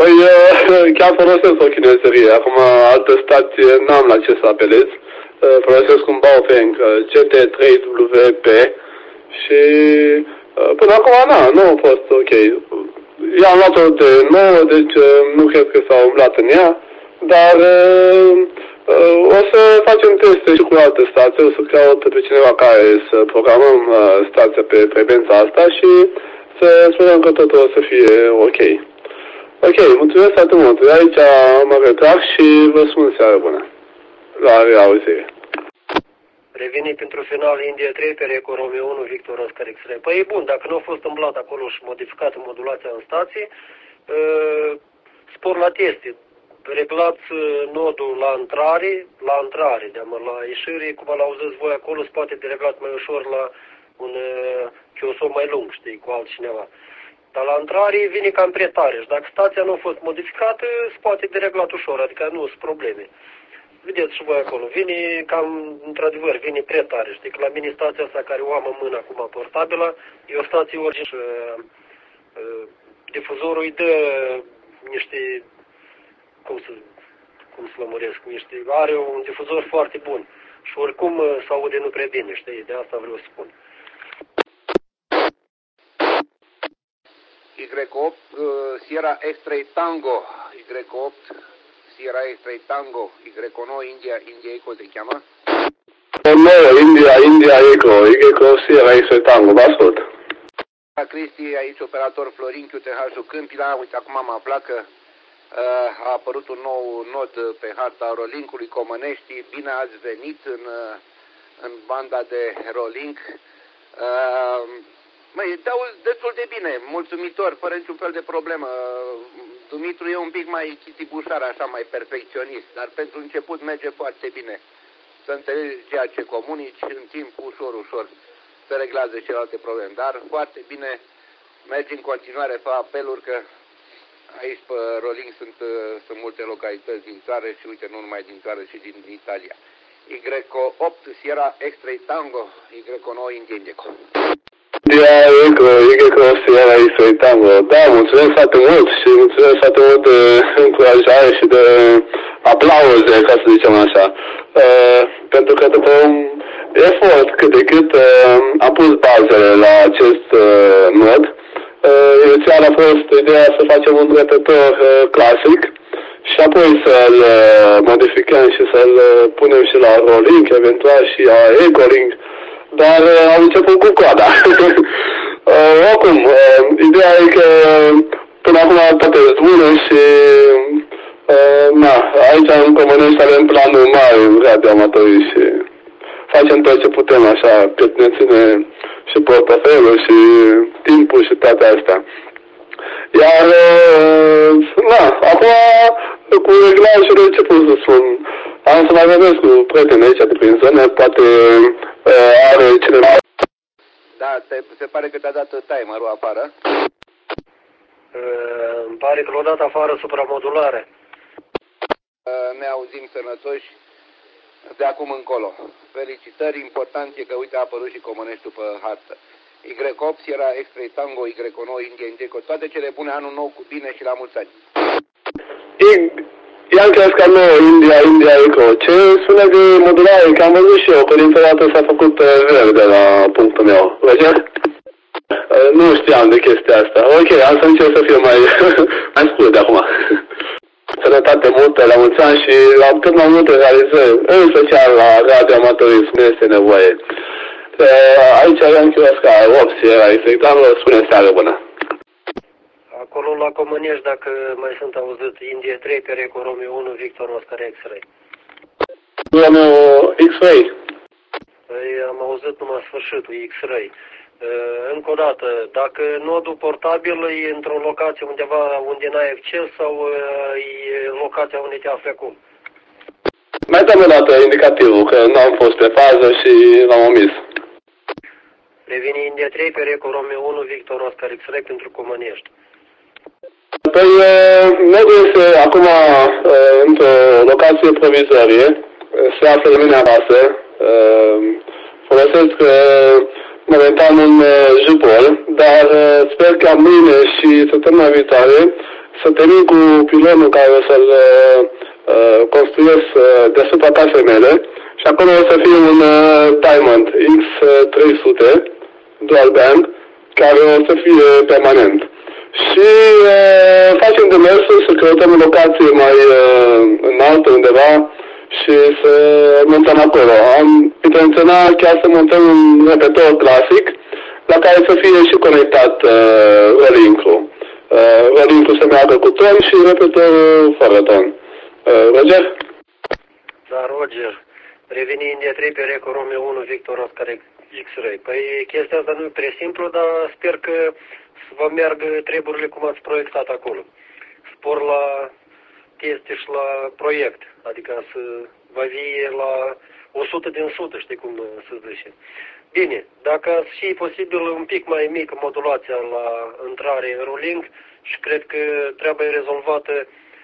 Păi chiar folosesc o chinezerie. Acum altă stație n-am la ce să apelez. Folosesc un Baofeng GT3WP și până acum nu a fost ok. I-am luat-o de nouă, deci nu cred că s-a umblat în ea, dar o să facem teste și cu alte stații, o să caut pe cineva care să programăm stația pe frecvența asta și să sperăm că totul o să fie ok. Ok, mulțumesc foarte mult. Aici mă retrag și vă spun seara bună. La reauzire. Reveni pentru final India 3 pe Reco Romeo 1 Victor Oscar X-Ray. Păi e bun, dacă nu a fost îmblat acolo și modificată modulația în stație, spor la teste. Reglați nodul la intrare, la ieșire, cum l-auziți voi acolo, se poate de reglat mai ușor la un chioson mai lung, știi, cu altcineva. Dar la intrare vine cam prea tare și dacă stația nu a fost modificată, se poate de reglat ușor, adică nu sunt probleme. Vedeți și voi acolo, vine cam, într-adevăr, vine prea tare, știi, că la mine stația asta care o am în mână acum portabilă, e o stație orice și difuzorul îi dă niște, cum să lămuresc, are un difuzor foarte bun și oricum se aude nu prea bine, știi, de asta vreau să spun. Y8, Sierra X3 Tango, Y8, Sierra X3 Tango, Y9, India Eco se cheamă? No, India Eco, Y8 Sierra X3 Tango, vă ascult. Cristi, aici operator Florin QTH-ul Câmpila, uite acum am aflat că a apărut un nou nod pe harta Rolink-ului Comănești. Bine ați venit în banda de Rolink. Măi, te auzi destul de bine, mulțumitor, fără niciun fel de problemă. Dumitru e un pic mai chitibușar, așa, mai perfecționist, dar pentru început merge foarte bine. Să înțelegi ceea ce comunici, în timp ușor se reglează celelalte probleme. Dar foarte bine, mergi în continuare, fă apeluri, că aici pe Rolling sunt multe localități din țară și uite, nu numai din țară, și din Italia. Y8 Sierra X3 Tango, Y9 Indiendeco. India Eco, Y8 Sierra X3 Tango. Da, mulțumesc foarte mult și mulțumesc foarte mult de încurajare și de aplauze, ca să zicem așa. Pentru că după un efort cât de cât am pus bazele la acest nod. Inițial a fost ideea să facem un repetitor clasic și apoi să-l modificăm și să-l punem și la Rolink, eventual și la Ecolink, dar am început cu coada. Oricum, ideea e că până acum toate sunt bune și aici în Comănești avem planul mare în radioamatorii și facem tot ce putem așa, cât ne ține și portofelul și timpul și toate astea. Iar, acum, cu reglajele, ce pot să spun? Am să mai vorbesc cu prieteni aici de prin zonă, poate are cineva... Da, se pare că te-a dat timerul afară. Îmi pare că l-a dat afară supramodulare. Ne auzim sănătoși de acum încolo. Felicitări, important e că, uite, a apărut și Comăneștiul pe hartă. Y8, Sierra X3 Tango, Y9, India Indico, toate cele bune, anul nou cu bine și la mulți ani. Iar crezi că nu, India Eco. Ce spune de modulare? Că am văzut și eu, că dintr-o dată s-a făcut verde la punctul meu. Vezi? Nu știam de chestia asta. Ok, am să încerc să fiu mai scurt de acum. Sănătate multă, la mulți ani și la cât mai multe realizări, în special la radioamatorism, nu este nevoie. Aici avem chiosca Opsie, la Infectanul, spune seară bună. Acolo la Comănești, dacă mai sunt auzit, India 3 pe Reco Romeo 1 Victor Oscar X-Ray. Romeo X-Ray. Păi am auzit numai sfârșitul, X-Ray. Încă o dată, dacă nodul portabil e într-o locație undeva unde n-ai acces sau e locația unde te afli acum? Mai dăm o dată indicativul, că nu am fost pe fază și l-am omis. Revine India 3 pe Reco Romeo 1 Victor Oscar X-Ray pentru Comănești. Păi, nodul este acum într-o locație provizorie, se află de mine acasă, folosesc momentan un jupol, dar sper ca mâine și săptămâna viitoare să termin cu pilonul care o să-l construiesc deasupra casei mele și acolo o să fie un Diamond X300 dual band care o să fie permanent. Și facem demersul să căutăm o locație mai înaltă undeva și să montăm acolo. Am intenționat chiar să montăm un repetitor clasic la care să fie și conectat Rolink-ul. Rolink-ul să meargă cu ton și repetitorul fără ton. Roger? Da, Roger. Reveni India 3 pe Reco Romeo 1 Victor Oscar X-Ray. Păi chestia asta nu e prea simplu, dar sper că vă meargă treburile cum ați proiectat acolo. Spor la chestii și la proiect, adică să vă vie la 100 din 100, știi cum se zice. Bine, dacă ați fi posibil un pic mai mică modulația la intrare în rolling și cred că treaba e rezolvată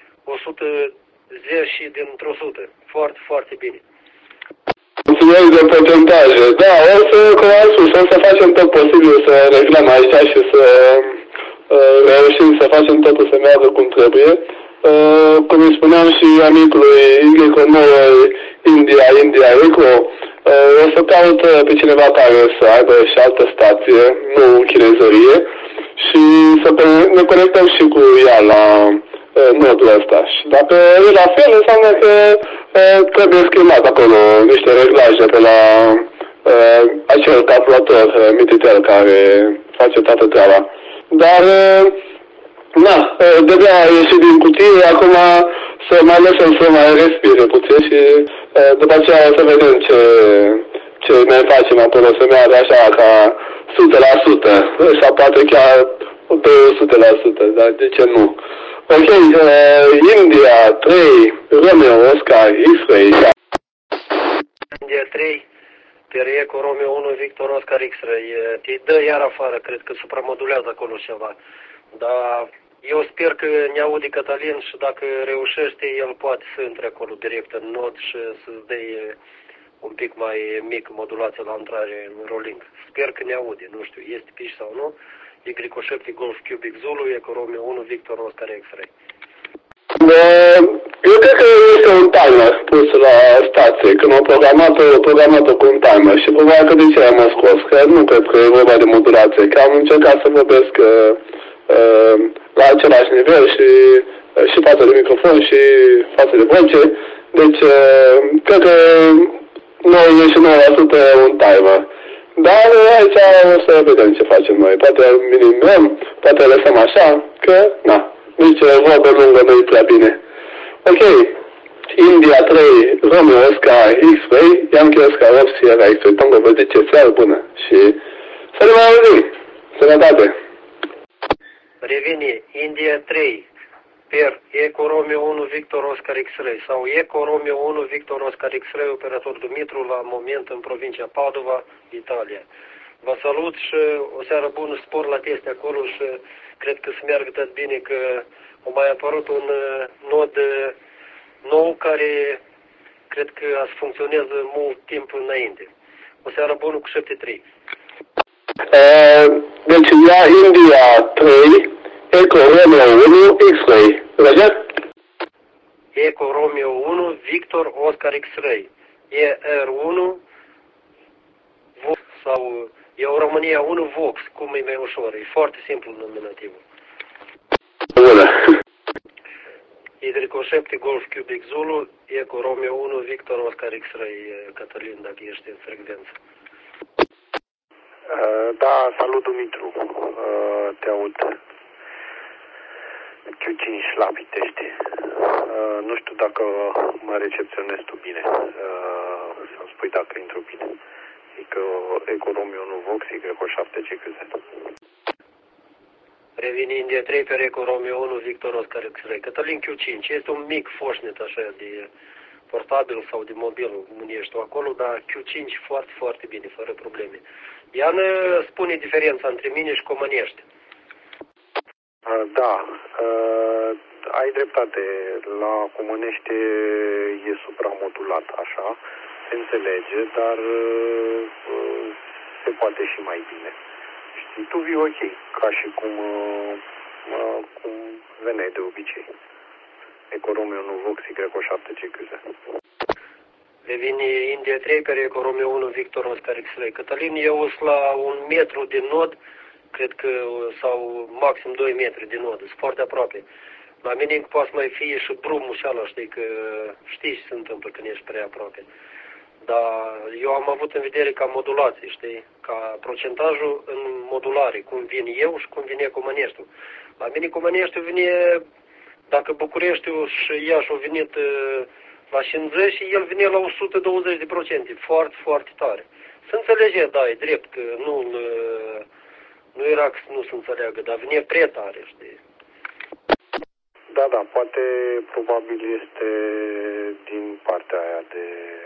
110 dintr-o 100. Foarte, foarte bine. Mulțumesc de procentaje. Da, o să, cum am spus, o să facem tot posibil să reglăm aici și să reușim să facem totul să meargă cum trebuie. Cum îi spuneam și amicului Ingrid India Eco, o să caut pe cineva care să aibă și altă stație, nu chinezărie, și să ne conectăm și cu ea la nodul ăsta. Și dacă e la fel, înseamnă că trebuie schimbat acolo niște reglaje pe la acel calculator Mititel care face toată treaba. Dar, na, de-abia a ieșit din cutie, acum să mai lăsăm să mai respire puțin și după aceea să vedem ce ne facem acolo, să meargă așa ca 100%, sau poate chiar 200%, dar de ce nu? Ok, India 3, Romeo Oscar X-Ray. India 3, Eco Romeo 1, Victor Oscar X-Ray. Te dă iar afară, cred că supramodulează acolo ceva. Dar eu sper că ne aude Cătălin și dacă reușește, el poate să intre acolo direct în nod și să-ți dea un pic mai mic modulație la intrare în rolling. Sper că ne aude, nu știu, este piș sau nu. Y7 Golf Cubic Zulu, Eco Romeo 1, Victor Oscar X-Ray. Eu cred că este un timer pus la stație. Când am programat-o cu un timer și probabil că de ce am scos, că nu cred că e vorba de modulație, că am încercat să vorbesc la același nivel și față de microfon și față de voce. Deci, cred că 99% un timer. Dar aici o să vedem ce facem noi. Poate minimăm, poate lăsăm așa, că, na, nici vorbă lungă nu-i prea bine. Ok, India 3, Romeo Oscar X-Ray, Yankee Oscar 8, Sierra X-Ray. Tango, vă zice, seară bună și să ne mai auzim. Sănătate! Revine India 3 per Eco Romeo 1 Victor Oscar X-Ray sau Eco Romeo 1 Victor Oscar X-Ray, operator Dumitru, la moment în provincia Padova, Italia. Vă salut și o seară bună, spor la teste acolo și cred că se meargă tot bine că a mai apărut un nod nou care cred că a să funcționează mult timp înainte. O seară bună cu 7-3. Deci ia India 3, Eco Romeo 1, X-Ray. Roger? Eco Romeo 1, Victor Oscar X-Ray. ER1 Vox sau eu România 1 Vox, cum e mai ușor. E foarte simplu nominativul. Bună. Y7 Golf Cubic Zulu, Eco Romeo 1, Victor Oscar X-Ray, Cătălin, dacă ești în frecvență. Da, salut Dumitru, te aud. Q5 la Pitești. Nu știu dacă mă recepționezi tu bine, să-mi spui dacă intru bine. Adică Eco Romeo 1 Vox, Y7 CQZ. Revine India 3 pe Eco Romeo 1, Victor Oscar X-Ray. Cătălin Q5, este un mic foșnet așa de portabil sau de mobil, unde ești tu acolo, dar Q5 foarte, foarte bine, fără probleme. Ea ne spune diferența între mine și Comănești. Da, ai dreptate. La Comănești e supramodulat, așa, se înțelege, dar se poate și mai bine. Știi, tu vii ok, ca și cum Venei de obicei. Eco Romeo 1 Vox Y7 CQZ. Revine India 3 pe Eco Romeo 1 Victor Oscar X-Ray. Cătălin, eu sunt la 1 metru din nod, cred că, sau maxim 2 metri din nod, sunt foarte aproape. La mine poate mai fi și brumul și ala, știi, că știi ce se întâmplă când ești prea aproape. Dar eu am avut în vedere ca modulație, știi, ca procentajul în modulare, cum vin eu și cum vine Comăneștiul. La mine Comăneștiul vine, dacă Bucureștiul și Iași au venit la 50 și el vine la 120%, foarte, foarte tare. Se înțelege, da, e drept, că nu era că nu se înțeleagă, dar vine prea tare, știi. Da, poate probabil este din partea aia de,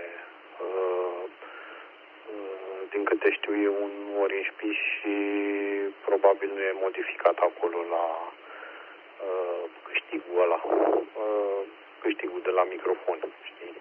din câte știu eu, un Orange Pi și probabil nu e modificat acolo la câștigul ăla, câștigul de la microfon, știi?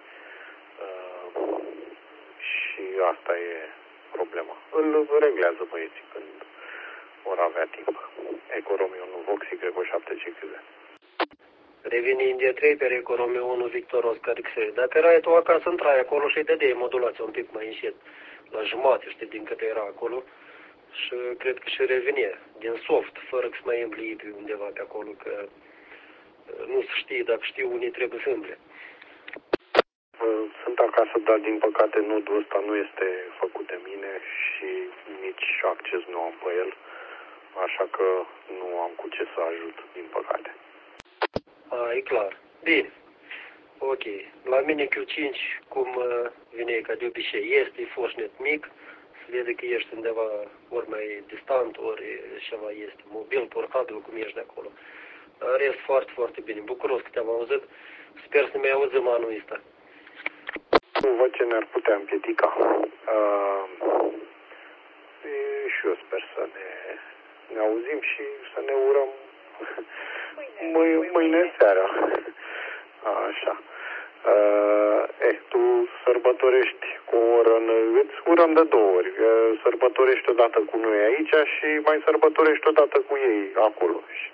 Și asta e problema. Îl reglează băieții când vor avea timp. Eco Romeo 1 Vox Y7 CQZ. Revine India 3 pe Eco Romeo 1 Victor Oscar X-Ray. Dacă erai tu acasă, intrai acolo și îi dădeai modulația un pic mai încet, la jumate, știi, din câte era acolo. Și cred că și revine din soft, fără că să mai îmbli pe undeva pe acolo, că nu se știe, dacă știu unii trebuie să îmble. Sunt acasă, dar din păcate nodul ăsta nu este făcut de mine și nici acces nu am pe el, așa că nu am cu ce să ajut, din păcate. E clar. Bine. Ok. La mine Q5, cum vine ca de obicei, este foșnet mic, se vede că ești undeva ori mai distant, ori ceva este mobil, portabil, cum ești de acolo. Rest foarte, foarte bine. Bucuros că te-am auzit. Sper să ne mai auzim anul ăsta. Nu văd ce ne-ar putea împiedica. Și eu sper să ne auzim și să ne urăm mâine seara. Așa. Tu sărbătorești cu o oră, îți urăm de 2 ori. Sărbătorești odată cu noi aici și mai sărbătorești odată cu ei acolo. Și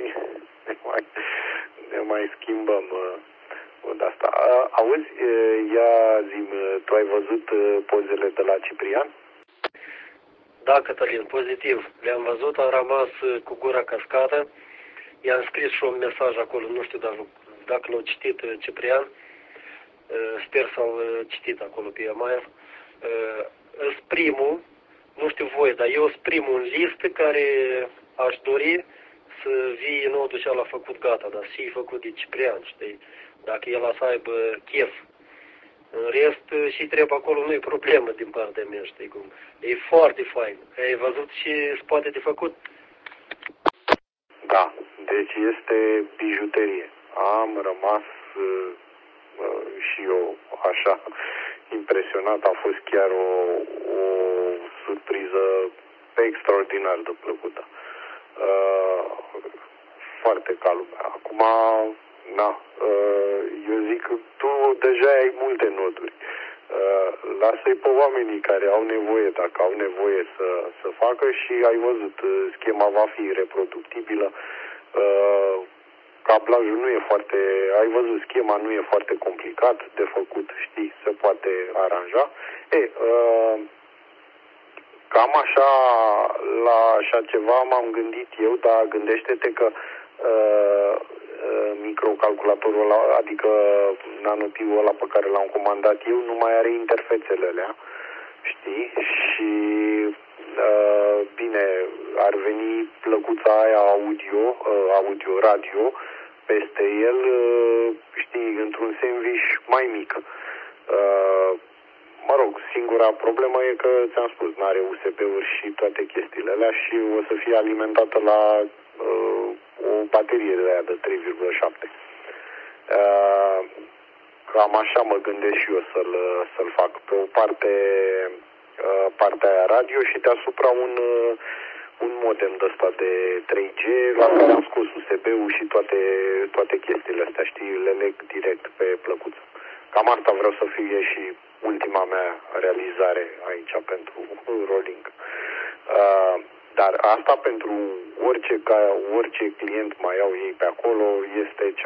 ne mai schimbăm de asta. Auzi, ia zi-mi, tu ai văzut pozele de la Ciprian? Da, Cătălin, pozitiv. Le-am văzut, am rămas cu gura cascată. I-am scris și un mesaj acolo, nu știu dacă l-a citit Ciprian. Sper să-l citit acolo pe email. Îs primul, nu știu voi, dar eu sunt primul în listă care aș dori să vie nodul ce l-a făcut gata, dar să fie făcut de Ciprian, știi? Dacă el să aibă chef. În rest, și treaba acolo nu e problemă din partea mea, știi cum? E foarte fain. Ai văzut ce se poate de făcut? Da, deci este bijuterie. Am rămas și eu așa impresionat, a fost chiar o surpriză extraordinar de plăcută. Foarte ca lumea. Acum, eu zic că tu deja ai multe noduri. Lasă-i pe oamenii care au nevoie, dacă au nevoie să facă și ai văzut, schema va fi reproductibilă. Cablajul nu e foarte, ai văzut, schema nu e foarte complicat de făcut, știi, se poate aranja. Cam așa, la așa ceva m-am gândit eu, dar gândește-te că microcalculatorul ăla, adică nanopiul ăla pe care l-am comandat eu, nu mai are interfețele alea, știi, și bine, ar veni plăcuța aia audio-radio peste el, știi, într-un sandwich mai mic. Mă rog, singura problemă e că, ți-am spus, n-are USB-uri și toate chestiile alea și o să fie alimentată la o baterie de aia de 3,7. Cam așa mă gândesc și eu să-l fac. Pe o parte, partea aia radio și deasupra un modem de ăsta de 3G la care am scos USB-ul și toate chestiile astea, știi, le leg direct pe plăcuță. Cam asta vreau să fie și ultima mea realizare aici pentru rolling. Dar asta pentru orice client mai au ei pe acolo este